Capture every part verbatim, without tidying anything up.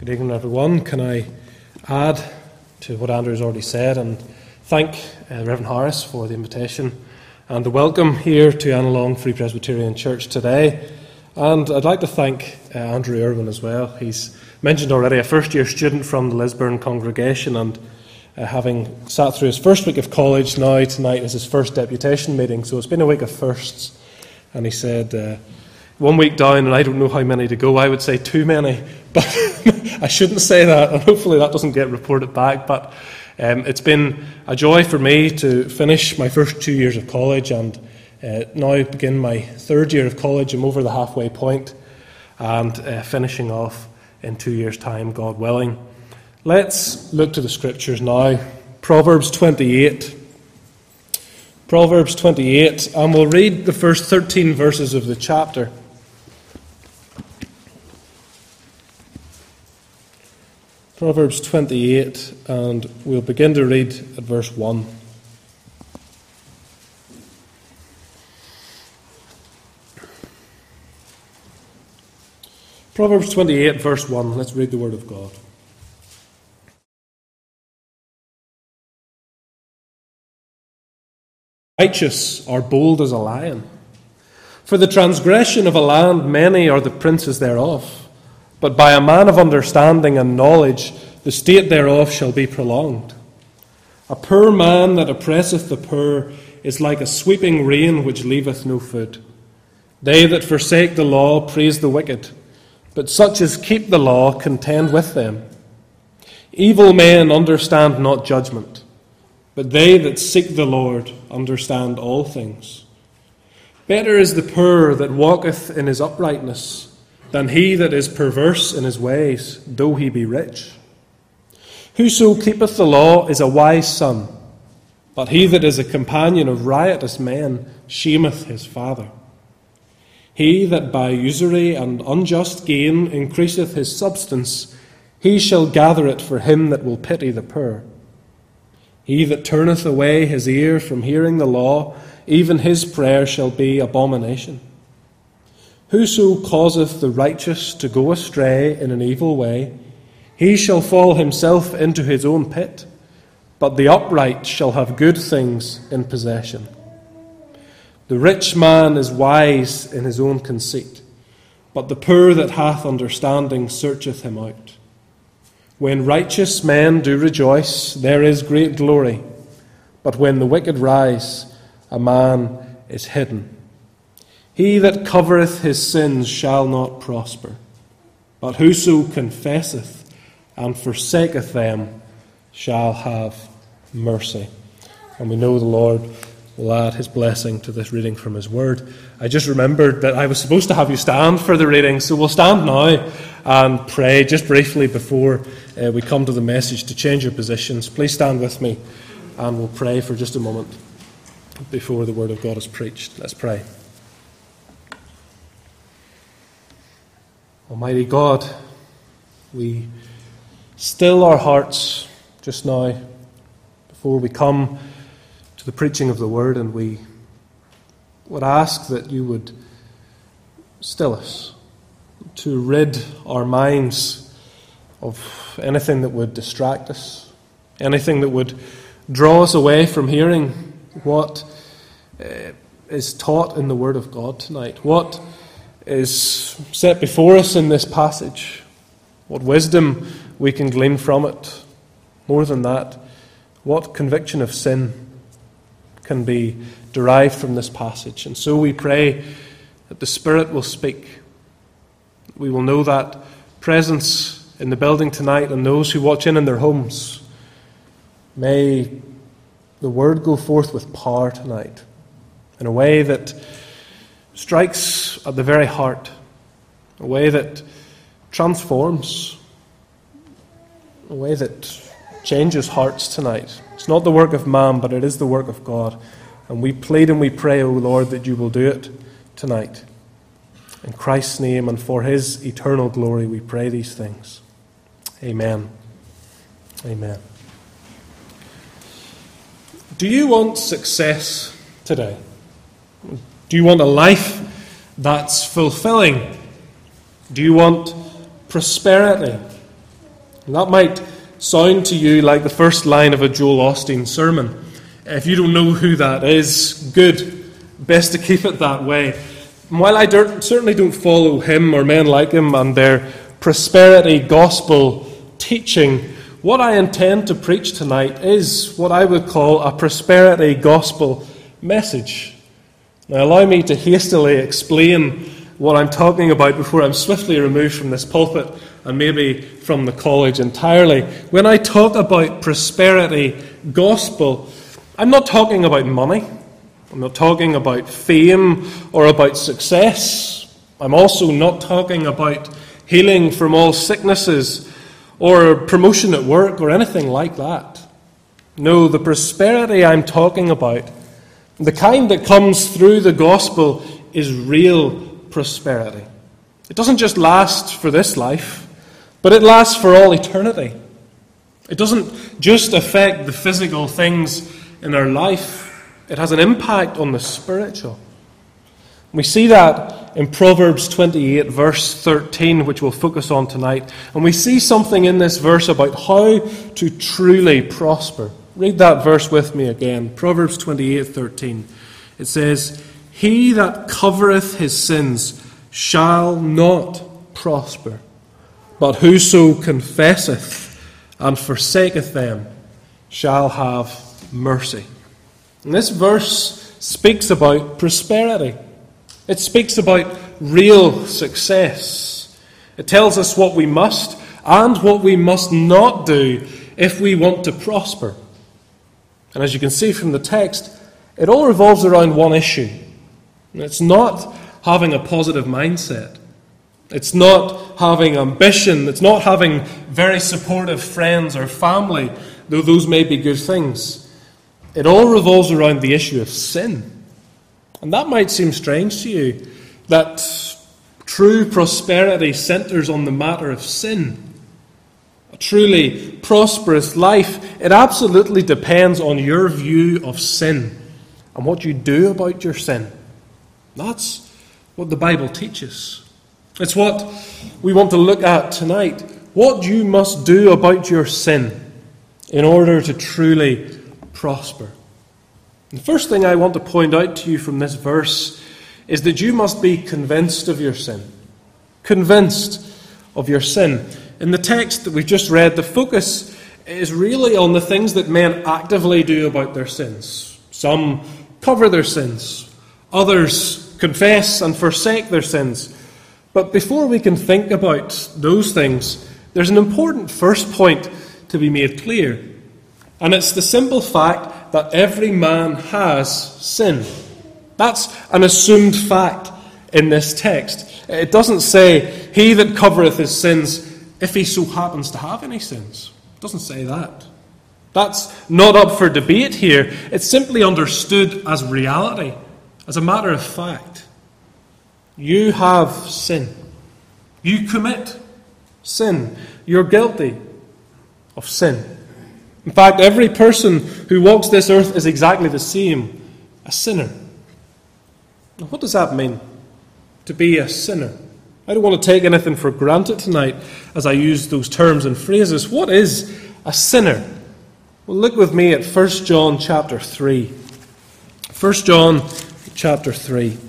Good evening, everyone. Can I add to what Andrew has already said and thank uh, Reverend Harris for the invitation and the welcome here to Annalong Free Presbyterian Church today. And I'd like to thank uh, Andrew Irwin as well. He's mentioned already a first-year student from the Lisburn congregation, and uh, having sat through his first week of college, now tonight is his first deputation meeting. So it's been a week of firsts. And he said, uh, one week down, and I don't know how many to go, I would say too many. But I shouldn't say that, and hopefully that doesn't get reported back. But um, it's been a joy for me to finish my first two years of college and uh, now begin my third year of college. I'm over the halfway point and uh, finishing off in two years' time, God willing. Let's look to the Scriptures now. Proverbs twenty-eight. Proverbs twenty-eight, and we'll read the first thirteen verses of the chapter. Proverbs twenty-eight, and we'll begin to read at verse one. Proverbs twenty-eight, verse one. Let's read the Word of God. Righteous are bold as a lion. For the transgression of a land many are the princes thereof. But by a man of understanding and knowledge the state thereof shall be prolonged. A poor man that oppresseth the poor is like a sweeping rain which leaveth no food. They that forsake the law praise the wicked, but such as keep the law contend with them. Evil men understand not judgment, but they that seek the Lord understand all things. Better is the poor that walketh in his uprightness than he that is perverse in his ways, though he be rich. Whoso keepeth the law is a wise son, but he that is a companion of riotous men shameth his father. He that by usury and unjust gain increaseth his substance, he shall gather it for him that will pity the poor. He that turneth away his ear from hearing the law, even his prayer shall be abomination. Whoso causeth the righteous to go astray in an evil way, he shall fall himself into his own pit, but the upright shall have good things in possession. The rich man is wise in his own conceit, but the poor that hath understanding searcheth him out. When righteous men do rejoice, there is great glory, but when the wicked rise, a man is hidden. He that covereth his sins shall not prosper, but whoso confesseth and forsaketh them shall have mercy. And we know the Lord will add his blessing to this reading from his word. I just remembered that I was supposed to have you stand for the reading, so we'll stand now and pray just briefly before uh, we come to the message to change your positions. Please stand with me and we'll pray for just a moment before the word of God is preached. Let's pray. Almighty God, we still our hearts just now before we come to the preaching of the word, and we would ask that you would still us, to rid our minds of anything that would distract us, anything that would draw us away from hearing what uh, is taught in the Word of God tonight, what is set before us in this passage, what wisdom we can glean from it. More than that, what conviction of sin can be derived from this passage. And so we pray that the Spirit will speak. We will know that presence in the building tonight and those who watch in in their homes. May the word go forth with power tonight in a way that strikes at the very heart, a way that transforms, a way that changes hearts tonight. It's not the work of man, but it is the work of God. And we plead and we pray, O Lord, that you will do it tonight. In Christ's name and for his eternal glory, we pray these things. Amen. Amen. Do you want success today? Do you want a life that's fulfilling? Do you want prosperity? And that might sound to you like the first line of a Joel Osteen sermon. If you don't know who that is, good. Best to keep it that way. And while I don't, certainly don't follow him or men like him and their prosperity gospel teaching, what I intend to preach tonight is what I would call a prosperity gospel message. Now, allow me to hastily explain what I'm talking about before I'm swiftly removed from this pulpit and maybe from the college entirely. When I talk about prosperity gospel, I'm not talking about money. I'm not talking about fame or about success. I'm also not talking about healing from all sicknesses or promotion at work or anything like that. No, the prosperity I'm talking about, the kind that comes through the gospel, is real prosperity. It doesn't just last for this life, but it lasts for all eternity. It doesn't just affect the physical things in our life. It has an impact on the spiritual. We see that in Proverbs twenty-eight, verse thirteen, which we'll focus on tonight. And we see something in this verse about how to truly prosper. Read that verse with me again. Proverbs twenty-eight, thirteen. It says, "He that covereth his sins shall not prosper, but whoso confesseth and forsaketh them shall have mercy." And this verse speaks about prosperity. It speaks about real success. It tells us what we must and what we must not do if we want to prosper. And as you can see from the text, it all revolves around one issue. And it's not having a positive mindset. It's not having ambition. It's not having very supportive friends or family, though those may be good things. It all revolves around the issue of sin. And that might seem strange to you, that true prosperity centers on the matter of sin. A truly prosperous life, it absolutely depends on your view of sin and what you do about your sin. That's what the Bible teaches. It's what we want to look at tonight. What you must do about your sin in order to truly prosper. The first thing I want to point out to you from this verse is that you must be convinced of your sin. Convinced of your sin. In the text that we've just read, the focus is really on the things that men actively do about their sins. Some cover their sins. Others confess and forsake their sins. But before we can think about those things, there's an important first point to be made clear. And it's the simple fact that every man has sin. That's an assumed fact in this text. It doesn't say, "He that covereth his sins, if he so happens to have any sins." It doesn't say that. That's not up for debate here. It's simply understood as reality, as a matter of fact. You have sin. You commit sin. You're guilty of sin. In fact, every person who walks this earth is exactly the same, a sinner. Now, what does that mean, to be a sinner? I don't want to take anything for granted tonight as I use those terms and phrases. What is a sinner? Well, look with me at First John chapter three. First John chapter three.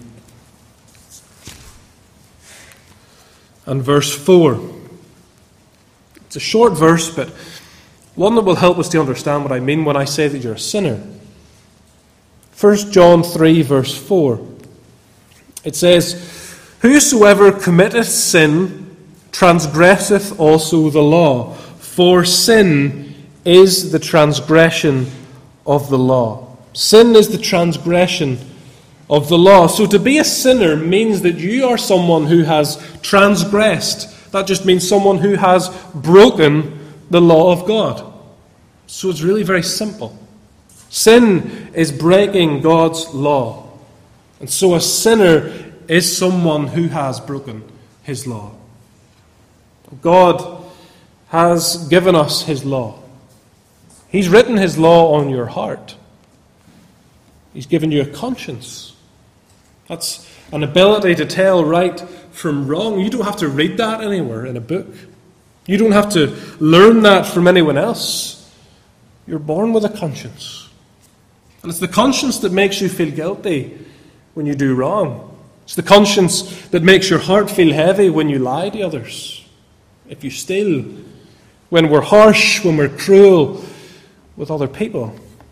And verse four. It's a short verse, but one that will help us to understand what I mean when I say that you're a sinner. First John three, verse four. It says, "Whosoever committeth sin transgresseth also the law, for sin is the transgression of the law." Sin is the transgression of the law. So to be a sinner means that you are someone who has transgressed. That just means someone who has broken the law of God. So it's really very simple. Sin is breaking God's law. And so a sinner is someone who has broken his law. God has given us his law. He's written his law on your heart. He's given you a conscience. That's an ability to tell right from wrong. You don't have to read that anywhere in a book. You don't have to learn that from anyone else. You're born with a conscience. And it's the conscience that makes you feel guilty when you do wrong. It's the conscience that makes your heart feel heavy when you lie to others, if you steal, when we're harsh, when we're cruel with other people.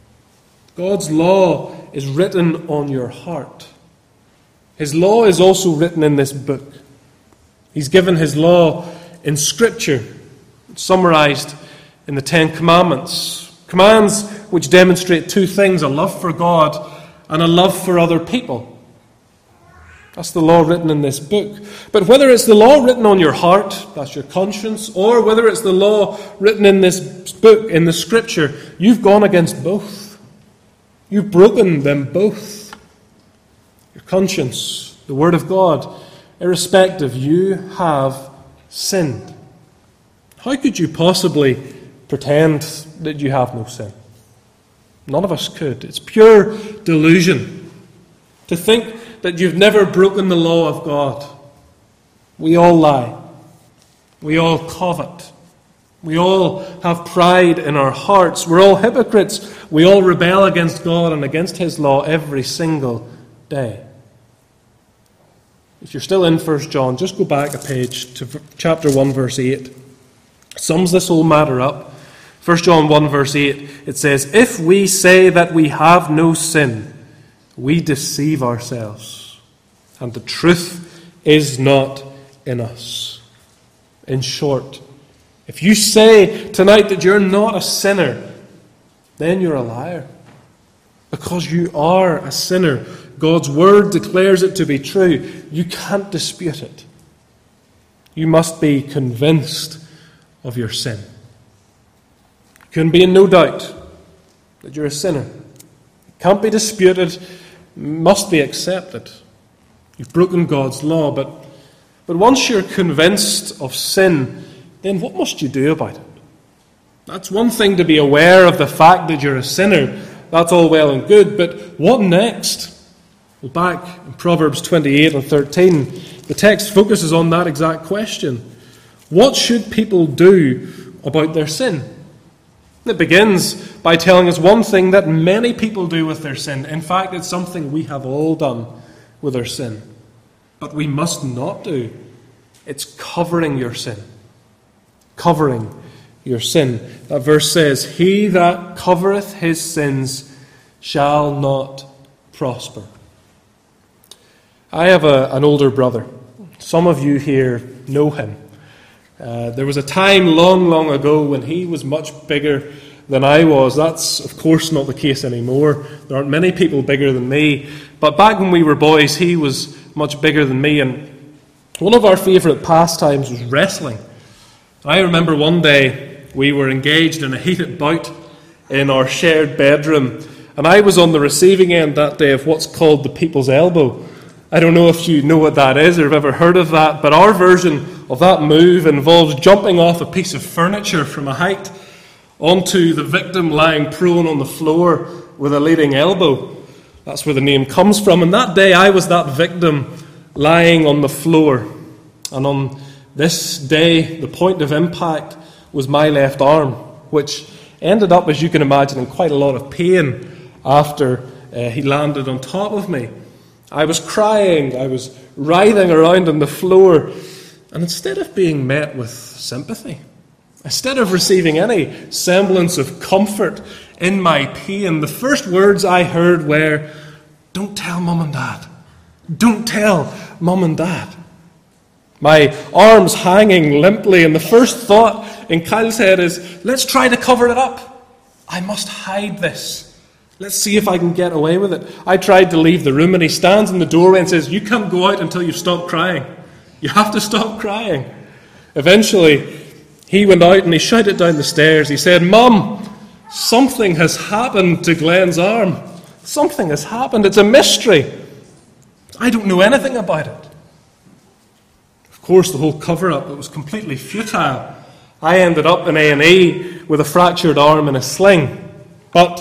God's law is written on your heart. His law is also written in this book. He's given His law in Scripture, summarized in the Ten Commandments. Commands which demonstrate two things, a love for God and a love for other people. That's the law written in this book. But whether it's the law written on your heart, that's your conscience, or whether it's the law written in this book, in the Scripture, you've gone against both. You've broken them both. Your conscience, the Word of God, irrespective, you have sinned. How could you possibly pretend that you have no sin? None of us could. It's pure delusion to think that you've never broken the law of God. We all lie. We all covet. We all have pride in our hearts. We're all hypocrites. We all rebel against God and against His law every single day. If you're still in First John, just go back a page to chapter one, verse eight. It sums this whole matter up. First John one, verse eight, it says, "If we say that we have no sin, we deceive ourselves, and the truth is not in us." In short, if you say tonight that you're not a sinner, then you're a liar. Because you are a sinner. God's Word declares it to be true. You can't dispute it. You must be convinced of your sin. You can be in no doubt that you're a sinner. It can't be disputed, must be accepted. You've broken God's law, but, but once you're convinced of sin, then what must you do about it? That's one thing to be aware of the fact that you're a sinner. That's all well and good, but what next? Well, back in Proverbs twenty-eight and thirteen, the text focuses on that exact question. What should people do about their sin? It begins by telling us one thing that many people do with their sin. In fact, it's something we have all done with our sin. But we must not do. It's covering your sin. Covering your sin. That verse says, "He that covereth his sins shall not prosper." I have a, an older brother. Some of you here know him. Uh, there was a time long, long ago when he was much bigger than I was. That's, of course, not the case anymore. There aren't many people bigger than me. But back when we were boys, he was much bigger than me. And one of our favourite pastimes was wrestling. I remember one day we were engaged in a heated bout in our shared bedroom. And I was on the receiving end that day of what's called the people's elbow. I don't know if you know what that is or have ever heard of that, but our version of that move involves jumping off a piece of furniture from a height onto the victim lying prone on the floor with a leading elbow. That's where the name comes from. And that day I was that victim lying on the floor. And on this day, the point of impact was my left arm, which ended up, as you can imagine, in quite a lot of pain after uh, he landed on top of me. I was crying, I was writhing around on the floor, and instead of being met with sympathy, instead of receiving any semblance of comfort in my pain, the first words I heard were, "Don't tell Mum and Dad. Don't tell Mum and Dad." My arms hanging limply, and the first thought in Kyle's head is, let's try to cover it up. I must hide this. Let's see if I can get away with it. I tried to leave the room, and he stands in the doorway and says, "You can't go out until you've stopped crying. You have to stop crying." Eventually, he went out and he shouted down the stairs. He said, "Mum, something has happened to Glenn's arm. Something has happened. It's a mystery. I don't know anything about it." Of course, the whole cover-up, it was completely futile. I ended up in A and E with a fractured arm and a sling. But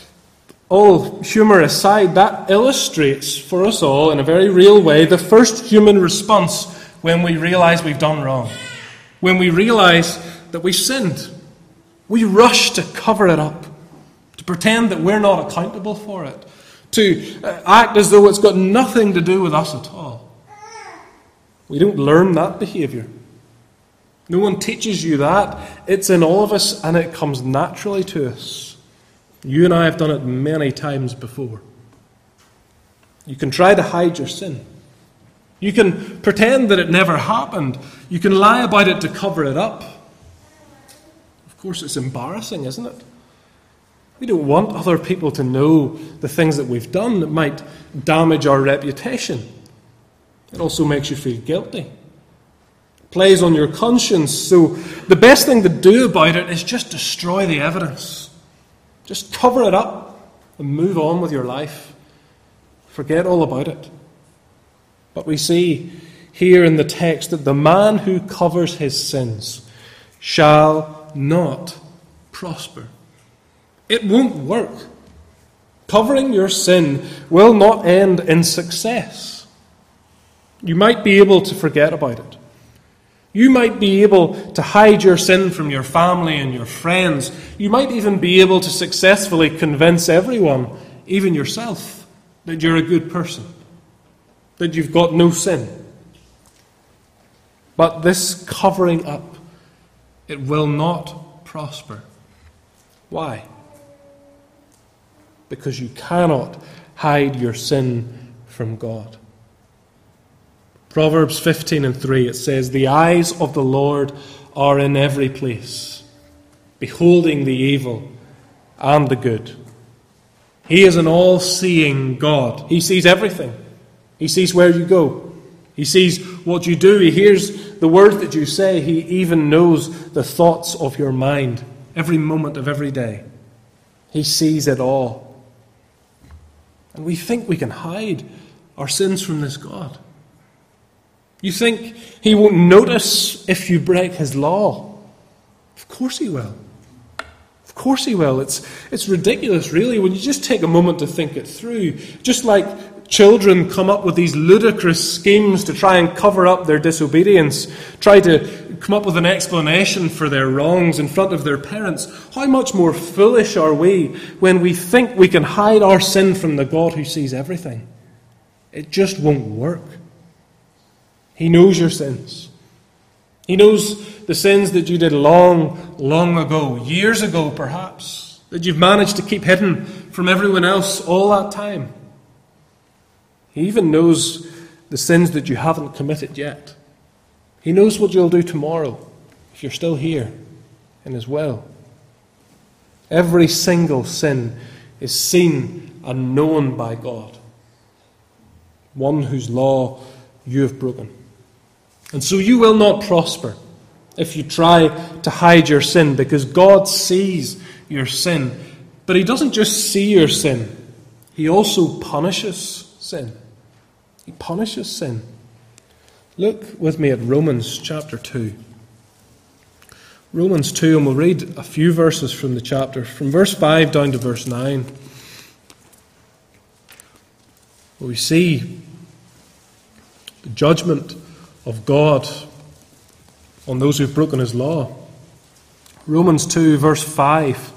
all humour aside, that illustrates for us all in a very real way the first human response when we realise we've done wrong. When we realize that we've sinned, we rush to cover it up, to pretend that we're not accountable for it, to act as though it's got nothing to do with us at all. We don't learn that behaviour. No one teaches you that. It's in all of us, and it comes naturally to us. You and I have done it many times before. You can try to hide your sin. You can pretend that it never happened. You can lie about it to cover it up. Of course, it's embarrassing, isn't it? We don't want other people to know the things that we've done that might damage our reputation. It also makes you feel guilty. It plays on your conscience. So the best thing to do about it is just destroy the evidence. Just cover it up and move on with your life. Forget all about it. But we see here in the text that the man who covers his sins shall not prosper. It won't work. Covering your sin will not end in success. You might be able to forget about it. You might be able to hide your sin from your family and your friends. You might even be able to successfully convince everyone, even yourself, that you're a good person, that you've got no sin. But this covering up, it will not prosper. Why? Because you cannot hide your sin from God. Proverbs fifteen and three, it says, "The eyes of the Lord are in every place, beholding the evil and the good." He is an all-seeing God. He sees everything. He sees where you go. He sees what you do. He hears the words that you say. He even knows the thoughts of your mind every moment of every day. He sees it all. And we think we can hide our sins from this God. You think He won't notice if you break His law? Of course He will. Of course He will. It's, it's ridiculous, really, when you just take a moment to think it through. Just like children come up with these ludicrous schemes to try and cover up their disobedience, try to come up with an explanation for their wrongs in front of their parents. How much more foolish are we when we think we can hide our sin from the God who sees everything? It just won't work. He knows your sins. He knows the sins that you did long, long ago, years ago perhaps, that you've managed to keep hidden from everyone else all that time. He even knows the sins that you haven't committed yet. He knows what you'll do tomorrow if you're still here in His will. Every single sin is seen and known by God, one whose law you have broken. And so you will not prosper if you try to hide your sin, because God sees your sin. But He doesn't just see your sin, He also punishes sin. He punishes sin. Look with me at Romans chapter two. Romans two, and we'll read a few verses from the chapter, from verse five down to verse nine. Where we see the judgment of God on those who've broken His law. Romans two, verse five.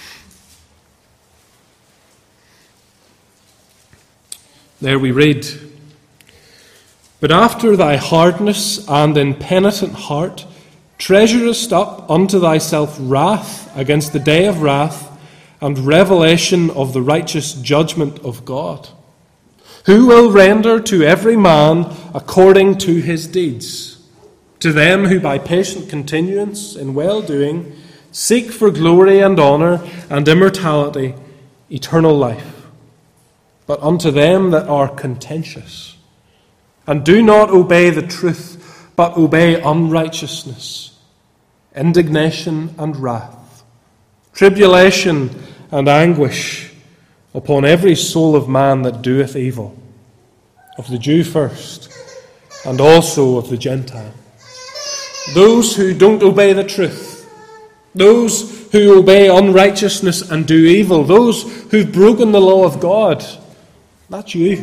There we read, "But after thy hardness and impenitent heart treasurest up unto thyself wrath against the day of wrath and revelation of the righteous judgment of God, who will render to every man according to his deeds. To them who by patient continuance in well-doing seek for glory and honour and immortality, eternal life. But unto them that are contentious, and do not obey the truth, but obey unrighteousness, indignation and wrath, tribulation and anguish upon every soul of man that doeth evil, of the Jew first, and also of the Gentile." Those who don't obey the truth, those who obey unrighteousness and do evil, those who've broken the law of God, that's you.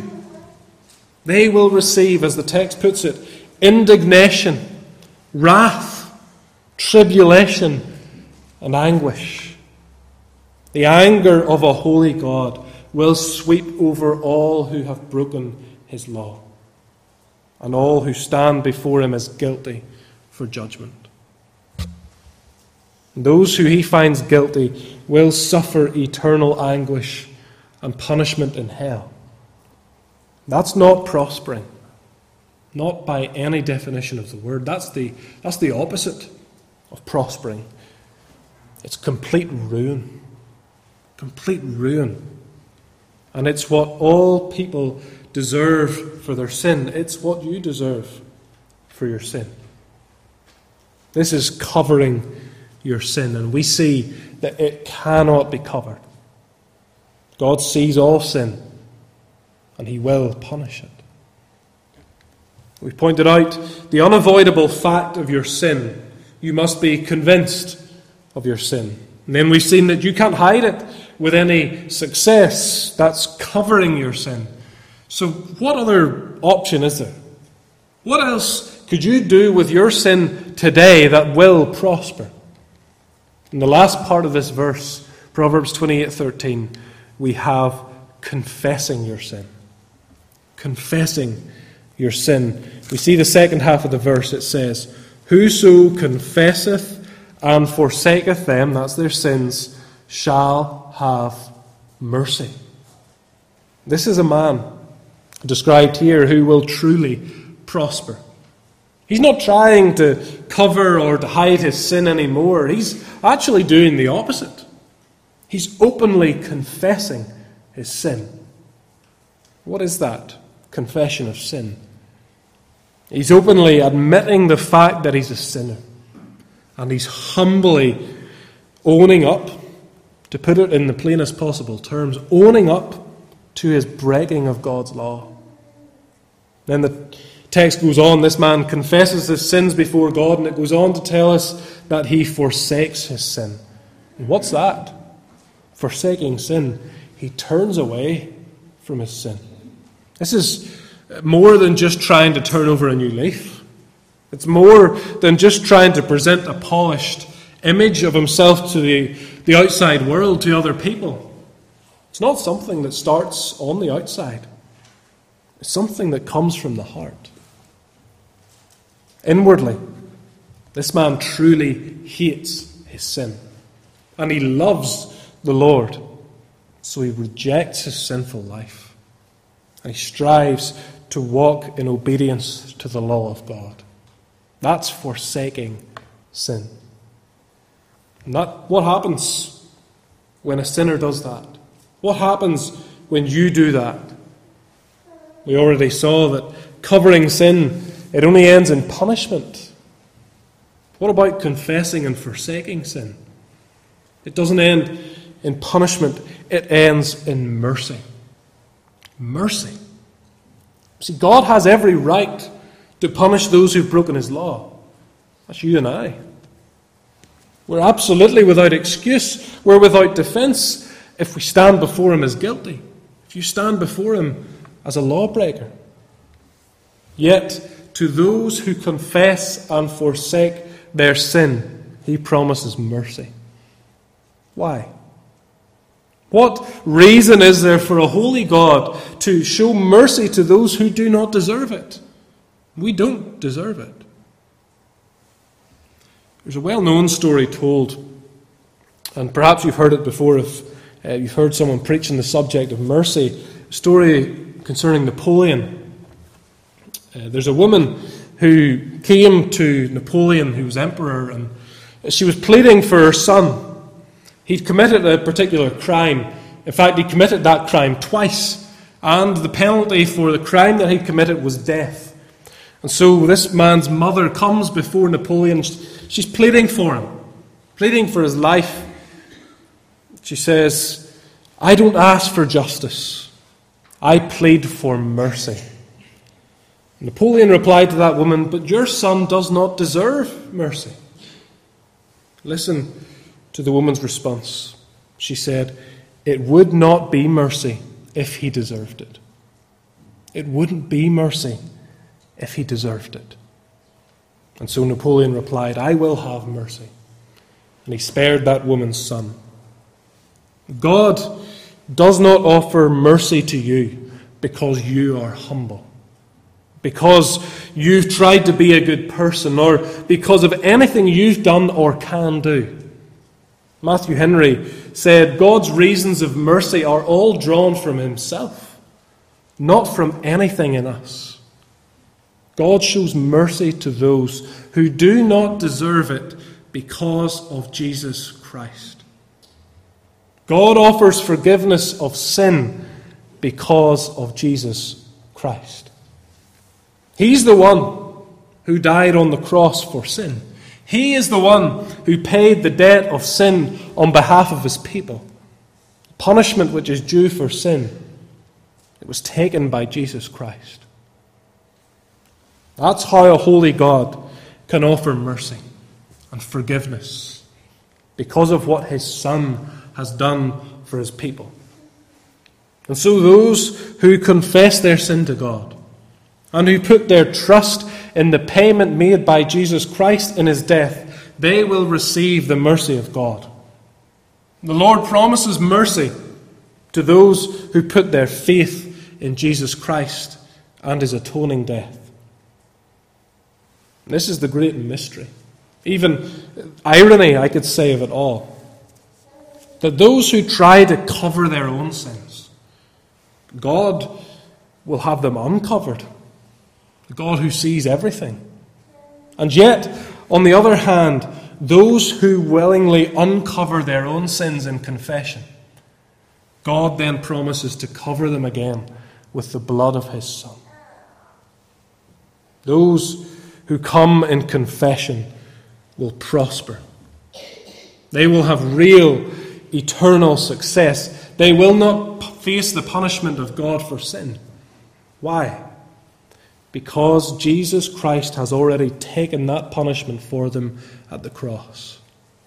They will receive, as the text puts it, indignation, wrath, tribulation and anguish. The anger of a holy God will sweep over all who have broken his law, and all who stand before him as guilty for judgment. Those who he finds guilty will suffer eternal anguish and punishment in hell. That's not prospering, not by any definition of the word. That's the, that's the opposite of prospering. It's complete ruin. Complete ruin. And it's what all people deserve for their sin. It's what you deserve for your sin. This is covering your sin, and we see that it cannot be covered. God sees all sin, and he will punish it. We've pointed out the unavoidable fact of your sin. You must be convinced of your sin. And then we've seen that you can't hide it with any success. That's covering your sin. So what other option is there? What else could you do with your sin today that will prosper? In the last part of this verse, Proverbs twenty-eight thirteen, we have confessing your sin. Confessing your sin. We see the second half of the verse. It says, "Whoso confesseth and forsaketh them," that's their sins, "shall have mercy." This is a man described here who will truly prosper. He's not trying to cover or to hide his sin anymore. He's actually doing the opposite. He's openly confessing his sin. What is that? Confession of sin. He's openly admitting the fact that he's a sinner. And he's humbly owning up, to put it in the plainest possible terms, owning up to his breaking of God's law. Then the text goes on, this man confesses his sins before God, and it goes on to tell us that he forsakes his sin. And what's that? Forsaking sin. He turns away from his sin. This is more than just trying to turn over a new leaf. It's more than just trying to present a polished image of himself to the, the outside world, to other people. It's not something that starts on the outside. It's something that comes from the heart. Inwardly, this man truly hates his sin. And he loves the Lord. So he rejects his sinful life. And he strives to walk in obedience to the law of God. That's forsaking sin. And that, what happens when a sinner does that? What happens when you do that? We already saw that covering sin, it only ends in punishment. What about confessing and forsaking sin? It doesn't end in punishment, it ends in mercy. Mercy. See, God has every right to punish those who've broken his law. That's you and I. We're absolutely without excuse. We're without defense if we stand before him as guilty. If you stand before him as a lawbreaker. Yet, to those who confess and forsake their sin, he promises mercy. Why? What reason is there for a holy God to show mercy to those who do not deserve it? We don't deserve it. There's a well-known story told, and perhaps you've heard it before if uh, you've heard someone preach on the subject of mercy. A story concerning Napoleon. Uh, there's a woman who came to Napoleon, who was emperor, and she was pleading for her son. He'd committed a particular crime. In fact, he committed that crime twice. And the penalty for the crime that he committed was death. And so this man's mother comes before Napoleon. She's pleading for him. Pleading for his life. She says, "I don't ask for justice. I plead for mercy." Napoleon replied to that woman, "But your son does not deserve mercy." Listen to the woman's response. She said, "It would not be mercy if he deserved it. It wouldn't be mercy if he deserved it." And so Napoleon replied, I will have mercy. And he spared that woman's son. God does not offer mercy to you because you are humble, because you've tried to be a good person, or because of anything you've done or can do. Matthew Henry said, God's reasons of mercy are all drawn from himself, not from anything in us. God shows mercy to those who do not deserve it because of Jesus Christ. God offers forgiveness of sin because of Jesus Christ. He's the one who died on the cross for sin. He is the one who paid the debt of sin on behalf of his people. Punishment which is due for sin, it was taken by Jesus Christ. That's how a holy God can offer mercy and forgiveness, because of what his Son has done for his people. And so those who confess their sin to God and who put their trust in the payment made by Jesus Christ in his death, they will receive the mercy of God. The Lord promises mercy to those who put their faith in Jesus Christ and his atoning death. This is the great mystery, even irony, I could say, of it all. That those who try to cover their own sins, God will have them uncovered. The God who sees everything. And yet, on the other hand, those who willingly uncover their own sins in confession, God then promises to cover them again with the blood of his Son. Those who come in confession will prosper. They will have real, eternal success. They will not face the punishment of God for sin. Why? Because Jesus Christ has already taken that punishment for them at the cross.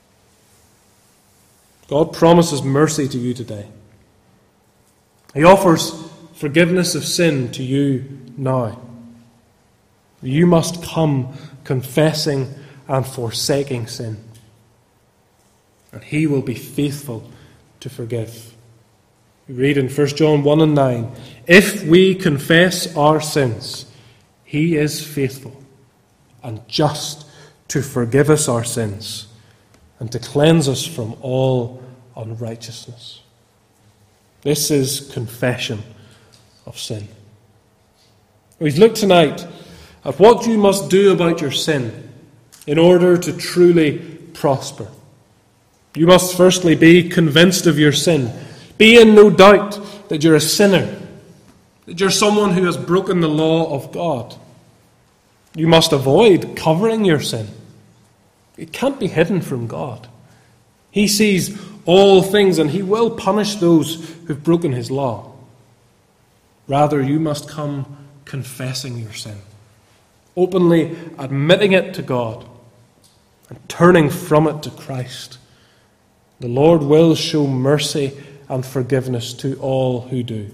God promises mercy to you today. He offers forgiveness of sin to you now. You must come confessing and forsaking sin. And he will be faithful to forgive. We read in First John one and nine, if we confess our sins, he is faithful and just to forgive us our sins and to cleanse us from all unrighteousness. This is confession of sin. We've looked tonight at what you must do about your sin in order to truly prosper. You must firstly be convinced of your sin. Be in no doubt that you're a sinner, that you're someone who has broken the law of God. You must avoid covering your sin. It can't be hidden from God. He sees all things and he will punish those who've broken his law. Rather, you must come confessing your sin, openly admitting it to God and turning from it to Christ. The Lord will show mercy and forgiveness to all who do.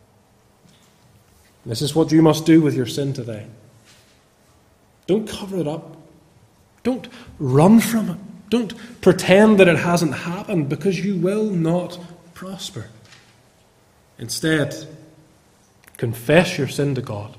This is what you must do with your sin today. Don't cover it up. Don't run from it. Don't pretend that it hasn't happened, because you will not prosper. Instead, confess your sin to God.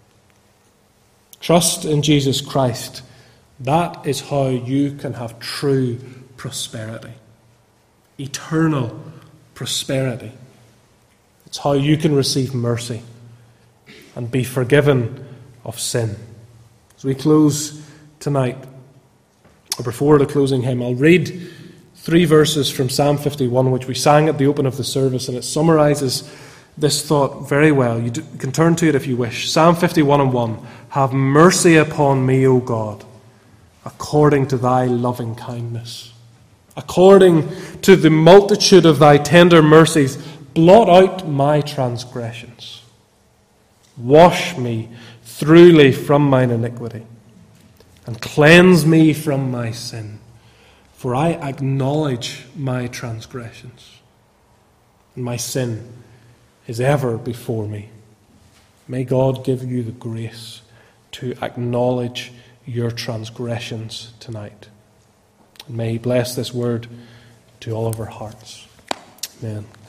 Trust in Jesus Christ. That is how you can have true prosperity. Eternal prosperity. It's how you can receive mercy and be forgiven of sin. As we close tonight, or before the closing hymn, I'll read three verses from Psalm fifty-one, which we sang at the open of the service, and it summarizes this thought very well. You can turn to it if you wish. Psalm fifty-one and one. Have mercy upon me, O God, according to thy loving kindness. According to the multitude of thy tender mercies, blot out my transgressions. Wash me thoroughly from mine iniquity, and cleanse me from my sin. For I acknowledge my transgressions, and my sin is ever before me. May God give you the grace to acknowledge your transgressions tonight. And may He bless this word to all of our hearts. Amen.